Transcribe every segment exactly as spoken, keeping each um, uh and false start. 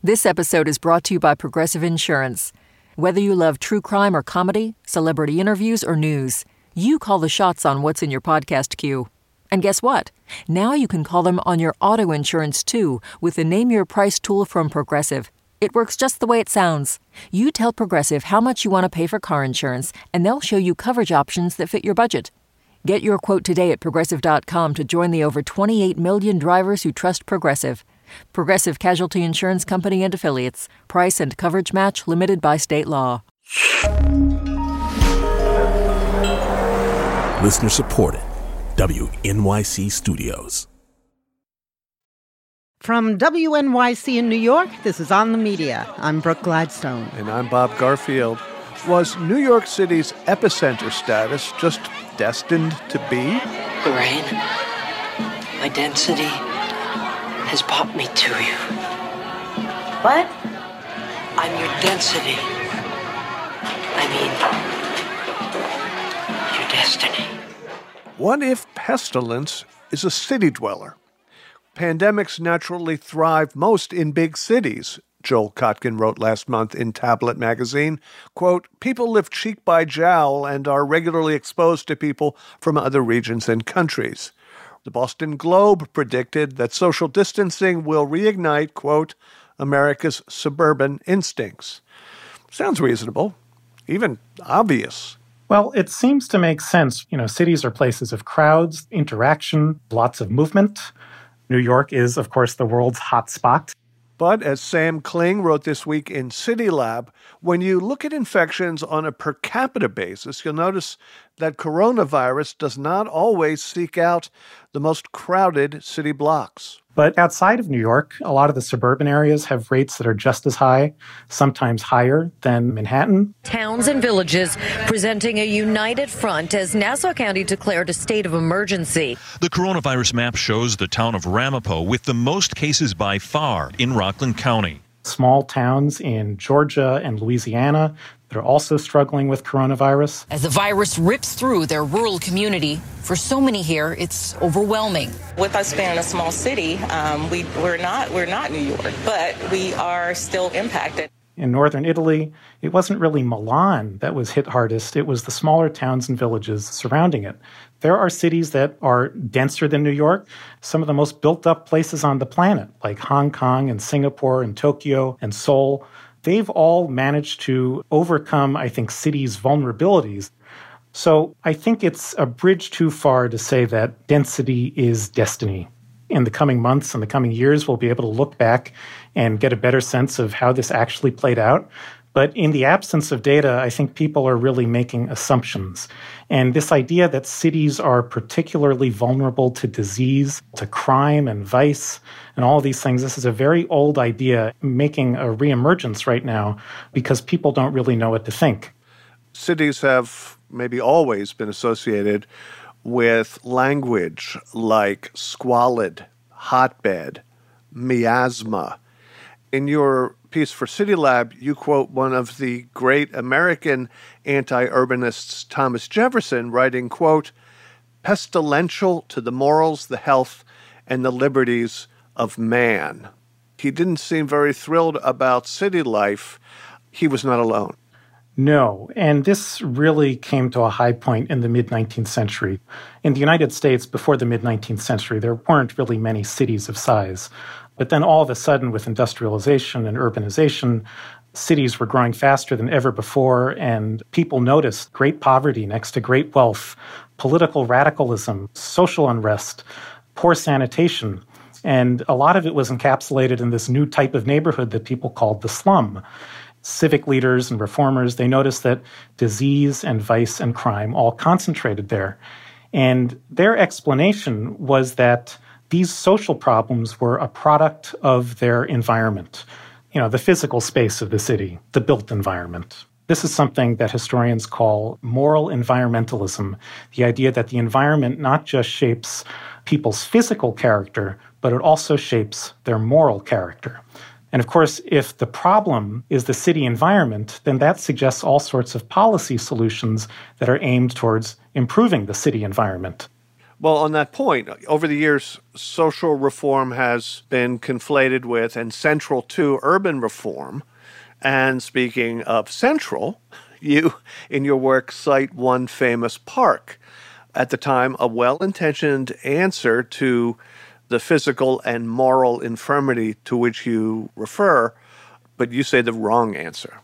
This episode is brought to you by Progressive Insurance. Whether you love true crime or comedy, celebrity interviews or news, you call the shots on what's in your podcast queue. And guess what? Now you can call them on your auto insurance too with the Name Your Price tool from Progressive. It works just the way it sounds. You tell Progressive how much you want to pay for car insurance, and they'll show you coverage options that fit your budget. Get your quote today at Progressive dot com to join the over twenty-eight million drivers who trust Progressive. Progressive Casualty Insurance Company and Affiliates. Price and coverage match limited by state law. Listener supported. W N Y C Studios. From W N Y C in New York, this is On the Media. I'm Brooke Gladstone. And I'm Bob Garfield. Was New York City's epicenter status just destined to be? Lorraine, my density has brought me to you. What? I'm your density. I mean, your destiny. What if pestilence is a city dweller? Pandemics naturally thrive most in big cities, Joel Kotkin wrote last month in Tablet magazine. Quote, people live cheek by jowl and are regularly exposed to people from other regions and countries. The Boston Globe predicted that social distancing will reignite, quote, America's suburban instincts. Sounds reasonable, even obvious. Well, it seems to make sense. You know, cities are places of crowds, interaction, lots of movement. New York is, of course, the world's hot spot. But as Sam Kling wrote this week in CityLab, when you look at infections on a per capita basis, you'll notice that coronavirus does not always seek out the most crowded city blocks. But outside of New York, a lot of the suburban areas have rates that are just as high, sometimes higher than Manhattan. Towns and villages presenting a united front as Nassau County declared a state of emergency. The coronavirus map shows the town of Ramapo with the most cases by far in Rockland County. Small towns in Georgia and Louisiana that are also struggling with coronavirus. As the virus rips through their rural community, for so many here, it's overwhelming. With us being a small city, um, we, we're not we're not New York, but we are still impacted. In northern Italy, it wasn't really Milan that was hit hardest. It was the smaller towns and villages surrounding it. There are cities that are denser than New York, some of the most built-up places on the planet, like Hong Kong and Singapore and Tokyo and Seoul. They've all managed to overcome, I think, cities' vulnerabilities. So I think it's a bridge too far to say that density is destiny. In the coming months and the coming years, we'll be able to look back and get a better sense of how this actually played out. But in the absence of data, I think people are really making assumptions. And this idea that cities are particularly vulnerable to disease, to crime and vice, and all of these things, this is a very old idea making a reemergence right now because people don't really know what to think. Cities have maybe always been associated with language like squalid, hotbed, miasma. In your piece for CityLab, you quote one of the great American anti-urbanists, Thomas Jefferson, writing, quote, pestilential to the morals, the health, and the liberties of man. He didn't seem very thrilled about city life. He was not alone. No, and this really came to a high point in the mid-nineteenth century. In the United States, before the mid-nineteenth century, there weren't really many cities of size. But then all of a sudden, with industrialization and urbanization, cities were growing faster than ever before, and people noticed great poverty next to great wealth, political radicalism, social unrest, poor sanitation. And a lot of it was encapsulated in this new type of neighborhood that people called the slum. Civic leaders and reformers, they noticed that disease and vice and crime all concentrated there. And their explanation was that these social problems were a product of their environment, you know, the physical space of the city, the built environment. This is something that historians call moral environmentalism, the idea that the environment not just shapes people's physical character, but it also shapes their moral character. And of course, if the problem is the city environment, then that suggests all sorts of policy solutions that are aimed towards improving the city environment. Well, on that point, over the years, social reform has been conflated with and central to urban reform. And speaking of central, you, in your work, cite one famous park, at the time a well-intentioned answer to the physical and moral infirmity to which you refer, but you say the wrong answer.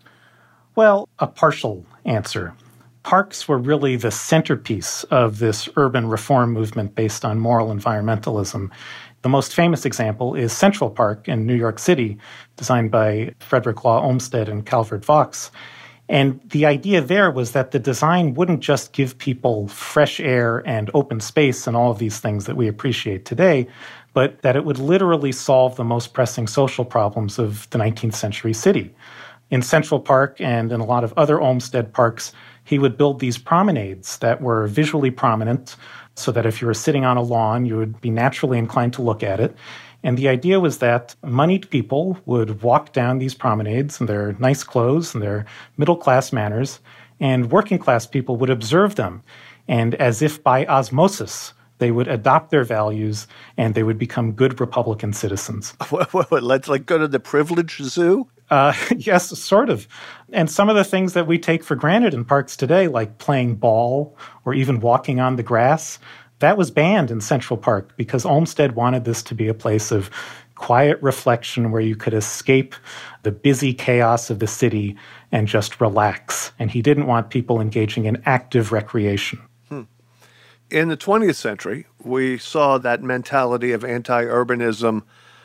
Well, a partial answer. Parks were really the centerpiece of this urban reform movement based on moral environmentalism. The most famous example is Central Park in New York City, designed by Frederick Law Olmsted and Calvert Vaux. And the idea there was that the design wouldn't just give people fresh air and open space and all of these things that we appreciate today, but that it would literally solve the most pressing social problems of the nineteenth century city. In Central Park and in a lot of other Olmsted parks, he would build these promenades that were visually prominent so that if you were sitting on a lawn, you would be naturally inclined to look at it. And the idea was that moneyed people would walk down these promenades in their nice clothes and their middle-class manners, and working-class people would observe them. And as if by osmosis, they would adopt their values and they would become good Republican citizens. Let's like go to the privileged zoo? Uh, yes, sort of. And some of the things that we take for granted in parks today, like playing ball or even walking on the grass, that was banned in Central Park because Olmsted wanted this to be a place of quiet reflection where you could escape the busy chaos of the city and just relax. And he didn't want people engaging in active recreation. Hmm. In the twentieth century, we saw that mentality of anti-urbanism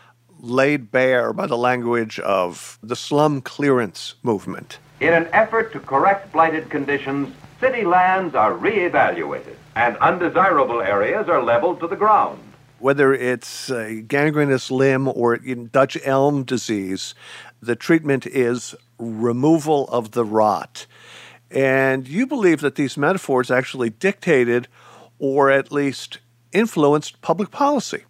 laid bare by the language of the slum clearance movement. In an effort to correct blighted conditions, city lands are re-evaluated and undesirable areas are leveled to the ground. Whether it's a gangrenous limb or Dutch elm disease, the treatment is removal of the rot. And you believe that these metaphors actually dictated or at least influenced public policy.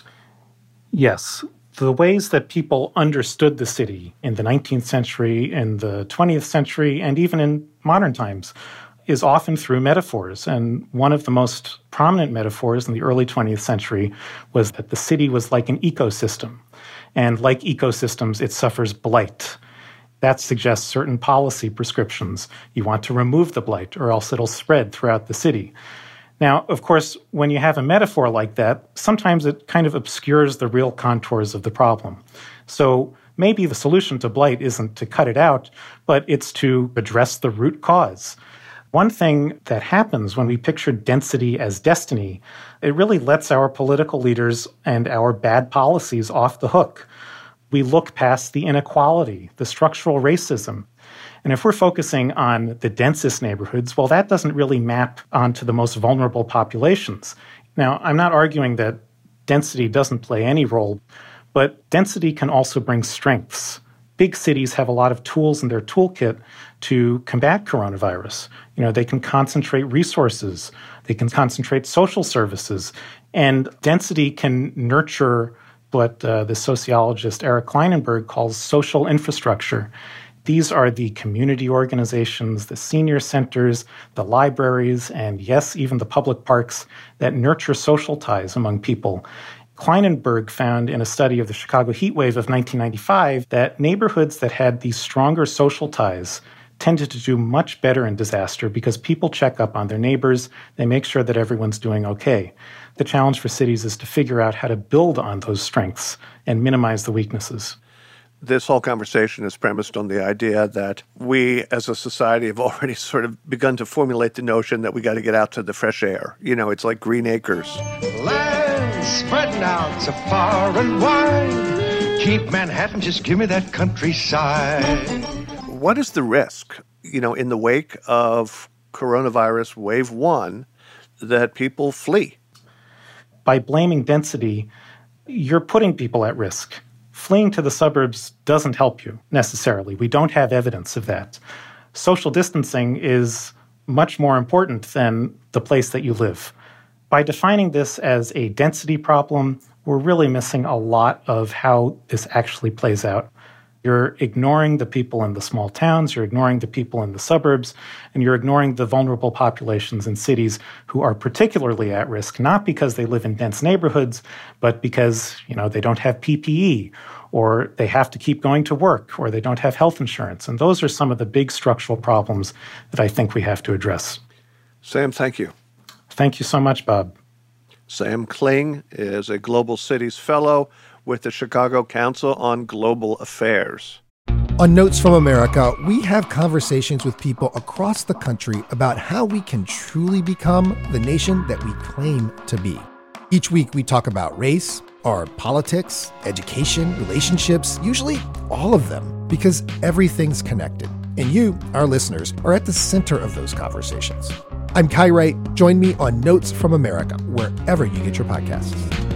Yes. The ways that people understood the city in the nineteenth century, in the twentieth century, and even in modern times is often through metaphors. And one of the most prominent metaphors in the early twentieth century was that the city was like an ecosystem. And like ecosystems, it suffers blight. That suggests certain policy prescriptions. You want to remove the blight, or else it'll spread throughout the city. Now, of course, when you have a metaphor like that, sometimes it kind of obscures the real contours of the problem. So maybe the solution to blight isn't to cut it out, but it's to address the root cause. One thing that happens when we picture density as destiny, it really lets our political leaders and our bad policies off the hook. We look past the inequality, the structural racism. And if we're focusing on the densest neighborhoods, well, that doesn't really map onto the most vulnerable populations. Now, I'm not arguing that density doesn't play any role, but density can also bring strengths. Big cities have a lot of tools in their toolkit to combat coronavirus. You know, they can concentrate resources, they can concentrate social services, and density can nurture what uh, the sociologist Eric Kleinenberg calls social infrastructure. These are the community organizations, the senior centers, the libraries, and yes, even the public parks that nurture social ties among people. Kleinenberg found in a study of the Chicago heat wave of nineteen ninety-five that neighborhoods that had these stronger social ties tended to do much better in disaster because people check up on their neighbors, they make sure that everyone's doing okay. The challenge for cities is to figure out how to build on those strengths and minimize the weaknesses. This whole conversation is premised on the idea that we as a society have already sort of begun to formulate the notion that we got to get out to the fresh air. You know, it's like Green Acres. Land spreading out so far and wide. Keep Manhattan, just give me that countryside. What is the risk, you know, in the wake of coronavirus wave one, that people flee? By blaming density, you're putting people at risk. Fleeing to the suburbs doesn't help you necessarily. We don't have evidence of that. Social distancing is much more important than the place that you live. By defining this as a density problem, we're really missing a lot of how this actually plays out. You're ignoring the people in the small towns, you're ignoring the people in the suburbs, and you're ignoring the vulnerable populations in cities who are particularly at risk, not because they live in dense neighborhoods, but because, you know, they don't have P P E, or they have to keep going to work, or they don't have health insurance. And those are some of the big structural problems that I think we have to address. Sam, thank you. Thank you so much, Bob. Sam Kling is a Global Cities Fellow with the Chicago Council on Global Affairs. On Notes from America, we have conversations with people across the country about how we can truly become the nation that we claim to be. Each week, we talk about race, or politics, education, relationships, usually all of them, because everything's connected. And you, our listeners, are at the center of those conversations. I'm Kai Wright. Join me on Notes from America, wherever you get your podcasts.